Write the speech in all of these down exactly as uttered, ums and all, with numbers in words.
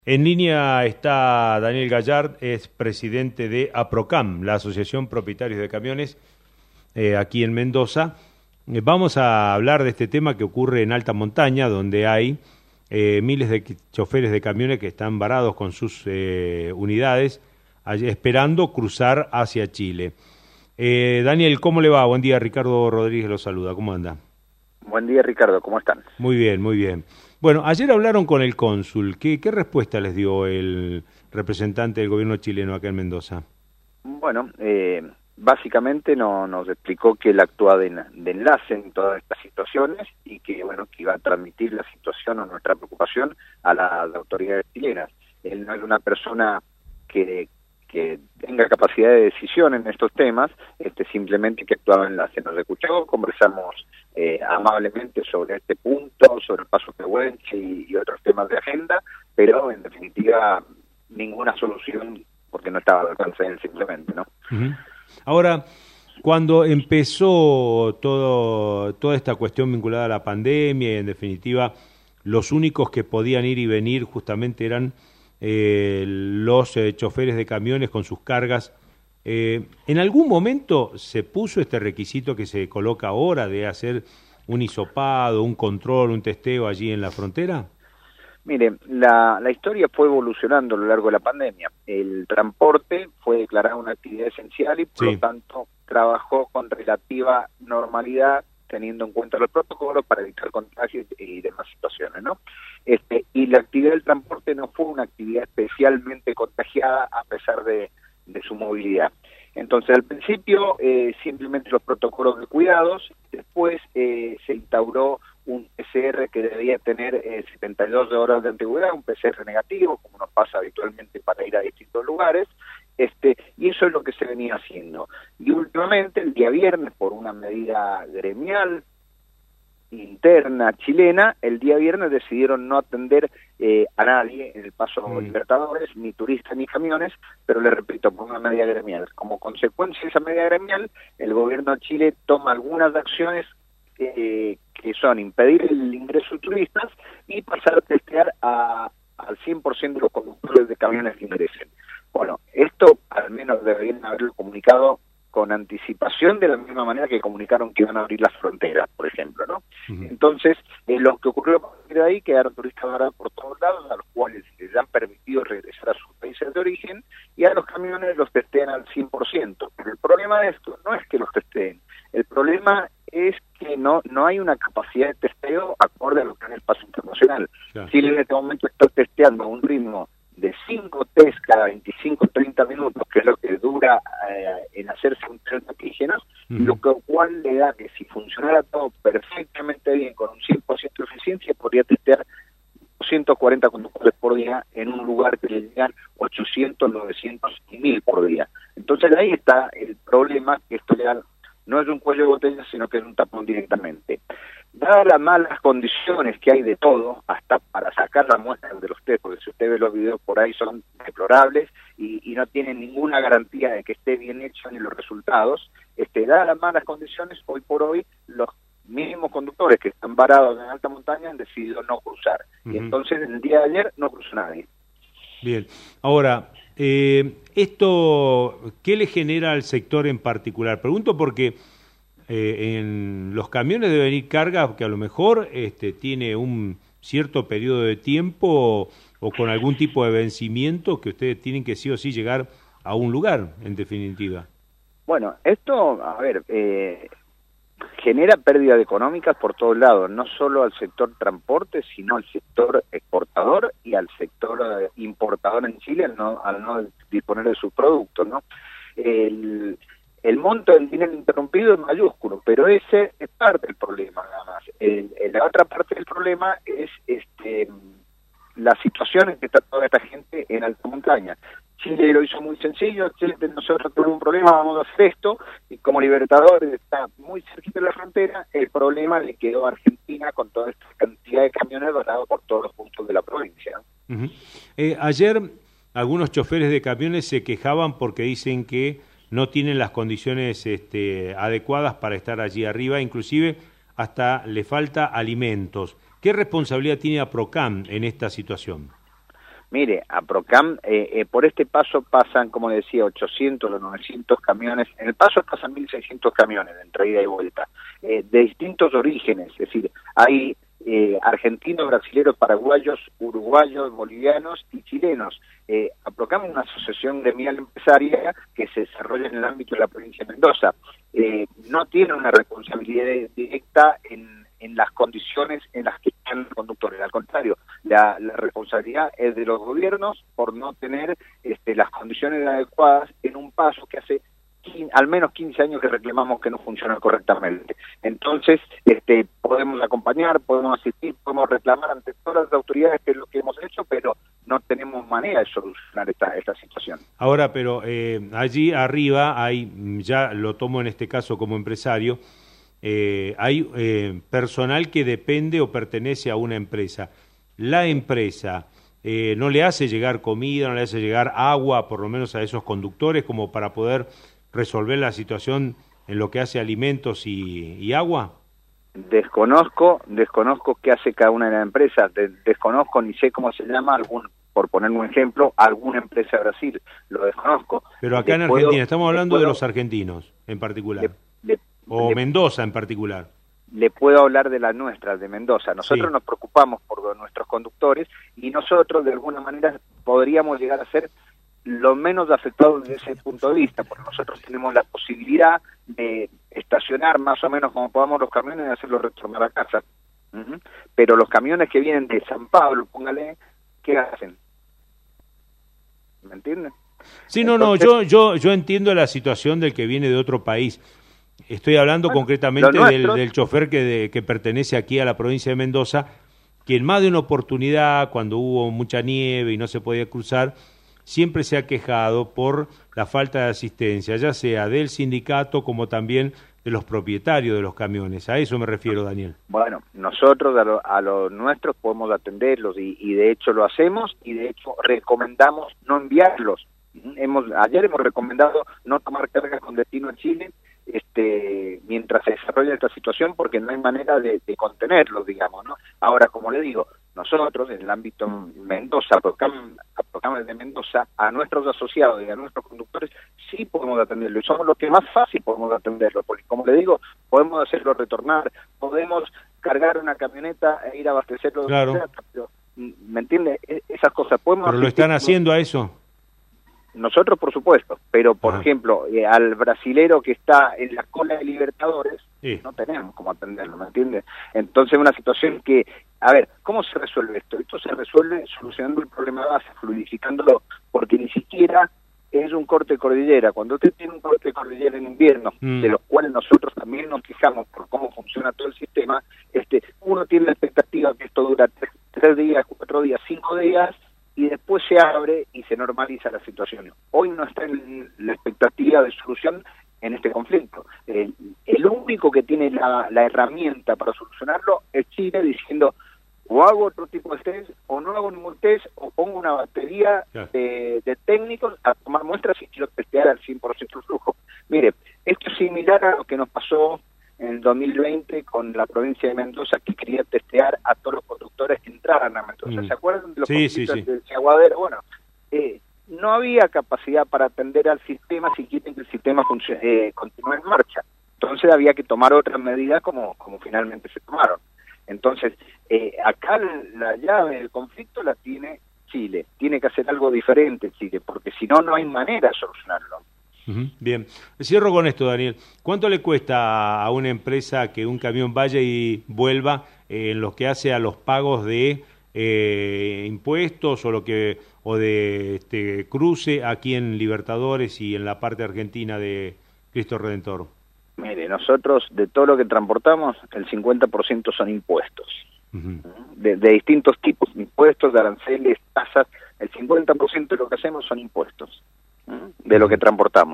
En línea está Daniel Gallard, es presidente de APROCAM, la Asociación Propietarios de Camiones, eh, aquí en Mendoza. Eh, vamos a hablar de este tema que ocurre en alta montaña, donde hay eh, miles de choferes de camiones que están varados con sus eh, unidades, allí, esperando cruzar hacia Chile. Eh, Daniel, ¿cómo le va? Buen día, Ricardo Rodríguez lo saluda, ¿cómo anda? Buen día, Ricardo, ¿cómo están? Muy bien, muy bien. Bueno, ayer hablaron con el cónsul. ¿Qué, qué respuesta les dio el representante del gobierno chileno acá en Mendoza? Bueno, eh, básicamente no, nos explicó que él actúa de, de enlace en todas estas situaciones y que, bueno, que iba a transmitir la situación o nuestra preocupación a las autoridades chilenas. Él no es una persona que, que tenga capacidad de decisión en estos temas, este, simplemente que actuaba en enlace. Nos escuchó, conversamos eh, amablemente sobre este punto, sobre el paso pehuenche y, y otros temas de agenda, pero en definitiva ninguna solución porque no estaba al alcance de él simplemente, ¿no? Uh-huh. Ahora, cuando empezó todo, toda esta cuestión vinculada a la pandemia y en definitiva los únicos que podían ir y venir justamente eran eh, los eh, choferes de camiones con sus cargas, Eh, ¿en algún momento se puso este requisito que se coloca ahora de hacer un hisopado, un control, un testeo allí en la frontera? Mire, la, la historia fue evolucionando a lo largo de la pandemia. El transporte fue declarado una actividad esencial y por sí. lo tanto trabajó con relativa normalidad teniendo en cuenta los protocolos para evitar contagios y demás situaciones, ¿no? Este, y la actividad del transporte no fue una actividad especialmente contagiada a pesar de de su movilidad. Entonces, al principio, eh, simplemente los protocolos de cuidados, después eh, se instauró un P C R que debía tener eh, setenta y dos horas de antigüedad, un P C R negativo, como nos pasa habitualmente para ir a distintos lugares, este, y eso es lo que se venía haciendo. Y últimamente, el día viernes, por una medida gremial, interna chilena, el día viernes decidieron no atender eh, a nadie en el Paso mm. Libertadores, ni turistas ni camiones, pero les repito, por una medida gremial. Como consecuencia de esa medida gremial, el gobierno de Chile toma algunas acciones eh, que son impedir el ingreso de turistas y pasar a testear a, al cien por ciento de los conductores de camiones que ingresen. Bueno, esto al menos deberían haberlo comunicado con anticipación, de la misma manera que comunicaron que iban a abrir las fronteras, por ejemplo, ¿no? Uh-huh. Entonces, eh, lo que ocurrió a partir de ahí, quedaron turistas varados por todos lados, a los cuales les han permitido regresar a sus países de origen, y a los camiones los testean al cien por ciento. Pero el problema de esto no es que los testeen, el problema es que no no hay una capacidad de testeo acorde a lo que es el paso internacional. Claro. Chile en este momento está testeando a un ritmo de cinco test cada veinticinco a treinta minutos, que es lo que dura eh, en hacerse un test de antígenos, uh-huh. lo que, cual le da que si funcionara todo perfectamente bien, con un cien por ciento de eficiencia, podría testear doscientos cuarenta conductores por día en un lugar que le llegan ochocientos, novecientos y mil por día. Entonces ahí está el problema, que esto ya no es un cuello de botella, sino que es un tapón directamente. Dadas las malas condiciones que hay de todo, hasta para sacar la muestra de los test, porque si usted ve los videos por ahí son deplorables y, y no tienen ninguna garantía de que esté bien hecho ni los resultados, este, dadas las malas condiciones, hoy por hoy los mismos conductores que están varados en alta montaña han decidido no cruzar. Uh-huh. Y entonces el día de ayer no cruzó nadie. Bien, ahora, eh, esto, ¿qué le genera al sector en particular? Pregunto porque Eh, en los camiones deben ir carga que a lo mejor este, tiene un cierto periodo de tiempo o, o con algún tipo de vencimiento que ustedes tienen que sí o sí llegar a un lugar, en definitiva. Bueno, esto, a ver, eh, genera pérdidas económicas por todos lados, no solo al sector transporte, sino al sector exportador y al sector eh, importador en Chile al no, al no disponer de sus productos, ¿no? El... El monto del dinero interrumpido es mayúsculo, pero ese es parte del problema, nada más. El, el, la otra parte del problema es este, la situación en que está toda esta gente en alta montaña. Chile lo hizo muy sencillo, Chile, nosotros tenemos un problema, vamos a hacer esto, y como Libertadores está muy cerquita de la frontera, el problema le quedó a Argentina con toda esta cantidad de camiones donados por todos los puntos de la provincia. Uh-huh. eh, ayer algunos choferes de camiones se quejaban porque dicen que no tienen las condiciones este, adecuadas para estar allí arriba, inclusive hasta le falta alimentos. ¿Qué responsabilidad tiene APROCAM en esta situación? Mire, a Procam, eh, eh, por este paso pasan, como decía, ochocientos o novecientos camiones. En el paso pasan mil seiscientos camiones entre ida y vuelta, eh, de distintos orígenes. Es decir, hay eh, argentinos, brasileños, paraguayos, uruguayos, bolivianos y chilenos. Eh, a Procam es una asociación gremial empresaria que se desarrolla en el ámbito de la provincia de Mendoza. Eh, no tiene una responsabilidad directa en en las condiciones en las que están los conductores. Al contrario, la, la responsabilidad es de los gobiernos por no tener este, las condiciones adecuadas en un paso que hace quince, al menos quince años que reclamamos que no funciona correctamente. Entonces, este, podemos acompañar, podemos asistir, podemos reclamar ante todas las autoridades, que es lo que hemos hecho, pero no tenemos manera de solucionar esta, esta situación. Ahora, pero eh, allí arriba hay, ya lo tomo en este caso como empresario, Eh, hay eh, personal que depende o pertenece a una empresa. La empresa eh, no le hace llegar comida, no le hace llegar agua, por lo menos a esos conductores, como para poder resolver la situación en lo que hace alimentos y, y agua. Desconozco, desconozco qué hace cada una de las empresas, de, desconozco ni sé cómo se llama, algún, por poner un ejemplo, alguna empresa de Brasil, lo desconozco. Pero acá le en puedo, Argentina, estamos hablando puedo, de los argentinos en particular. Le, le, o le, Mendoza en particular. Le puedo hablar de las nuestras, de Mendoza. Nosotros sí. nos preocupamos por nuestros conductores y nosotros de alguna manera podríamos llegar a ser los menos afectados desde ese punto de vista, porque nosotros tenemos la posibilidad de estacionar más o menos como podamos los camiones y hacerlos retornar a casa. Uh-huh. Pero los camiones que vienen de San Pablo, póngale, ¿qué hacen? ¿Me entienden? Sí, no, Entonces, no, yo, yo, yo entiendo la situación del que viene de otro país. Estoy hablando bueno, concretamente del, del chofer que, de, que pertenece aquí a la provincia de Mendoza, que en más de una oportunidad, cuando hubo mucha nieve y no se podía cruzar, siempre se ha quejado por la falta de asistencia, ya sea del sindicato como también de los propietarios de los camiones. A eso me refiero, Daniel. Bueno, nosotros a, lo, a los nuestros podemos atenderlos y, y de hecho lo hacemos y de hecho recomendamos no enviarlos. Hemos, ayer hemos recomendado no tomar cargas con destino a Chile este mientras se desarrolla esta situación porque no hay manera de, de contenerlos, digamos, ¿no? Ahora, como le digo, nosotros en el ámbito Mendoza, Procam, Procam de Mendoza, a nuestros asociados y a nuestros conductores sí podemos atenderlo y somos los que más fácil podemos atenderlo, porque como le digo, podemos hacerlo retornar, podemos cargar una camioneta e ir a abastecerlo. Claro. Pero, ¿me entiende? Esas cosas podemos. Pero lo están haciendo a eso. Nosotros, por supuesto, pero, por Ajá. ejemplo, eh, al brasilero que está en la cola de Libertadores, sí. no tenemos cómo atenderlo, ¿me entiendes? Entonces, una situación que, a ver, ¿cómo se resuelve esto? Esto se resuelve solucionando el problema base, fluidificándolo, porque ni siquiera es un corte de cordillera. Cuando usted tiene un corte de cordillera en invierno, mm. de los cuales nosotros también nos quejamos por cómo funciona todo el sistema, este, uno tiene la expectativa que esto dura tres, tres días, cuatro días, cinco días, y después se abre y se normaliza la situación. Hoy no está en la expectativa de solución en este conflicto. El, el único que tiene la, la herramienta para solucionarlo es Chile, diciendo o hago otro tipo de test, o no hago ningún test, o pongo una batería de, de técnicos a tomar muestras y quiero testear al cien por ciento el flujo. Mire, esto es similar a lo que nos pasó en el dos mil veinte con la provincia de Mendoza, que quería testear a todos los conductores que entraran a Mendoza. Mm. ¿Se acuerdan de los sí, sí, sí. del Aguadero? Bueno, eh, no había capacidad para atender al sistema si quieren que el sistema eh, continúe en marcha. Entonces había que tomar otras medidas como, como finalmente se tomaron. Entonces, eh, acá la llave del conflicto la tiene Chile. Tiene que hacer algo diferente Chile, porque si no, no hay manera de solucionarlo. Bien, cierro con esto, Daniel. ¿Cuánto le cuesta a una empresa que un camión vaya y vuelva eh, en lo que hace a los pagos de eh, impuestos o lo que o de este cruce aquí en Libertadores y en la parte argentina de Cristo Redentor? Mire, nosotros de todo lo que transportamos, el cincuenta por ciento son impuestos, uh-huh. de, de distintos tipos, impuestos, de aranceles, tasas. El cincuenta por ciento de lo que hacemos son impuestos de lo que transportamos.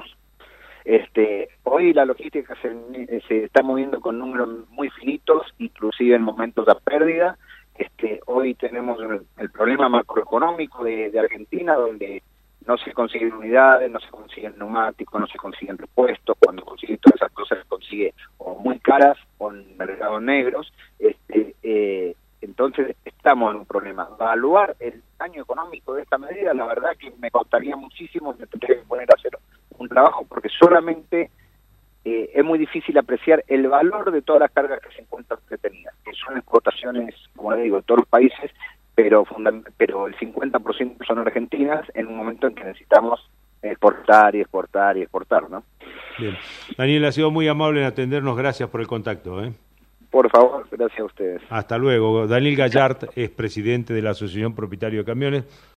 Este, hoy la logística se, se está moviendo con números muy finitos, inclusive en momentos de pérdida. Este, hoy tenemos el, el problema macroeconómico de, de Argentina, donde no se consiguen unidades, no se consiguen neumáticos, no se consiguen repuestos. Cuando consigue todas esas cosas, se consigue o muy caras o en mercados negros. Este, eh, entonces estamos en un problema. Evaluar el daño económico de esta medida, la verdad que me costaría muchísimo, me tendría que poner a hacer un trabajo, porque solamente eh, es muy difícil apreciar el valor de todas las cargas que se encuentran detenidas, que son exportaciones, como le digo, de todos los países, pero, pero el cincuenta por ciento son argentinas en un momento en que necesitamos exportar y exportar y exportar, ¿no? Bien. Daniel, ha sido muy amable en atendernos, gracias por el contacto, ¿eh? Por favor, gracias a ustedes. Hasta luego. Daniel Gallard es presidente de la Asociación Propietario de Camiones.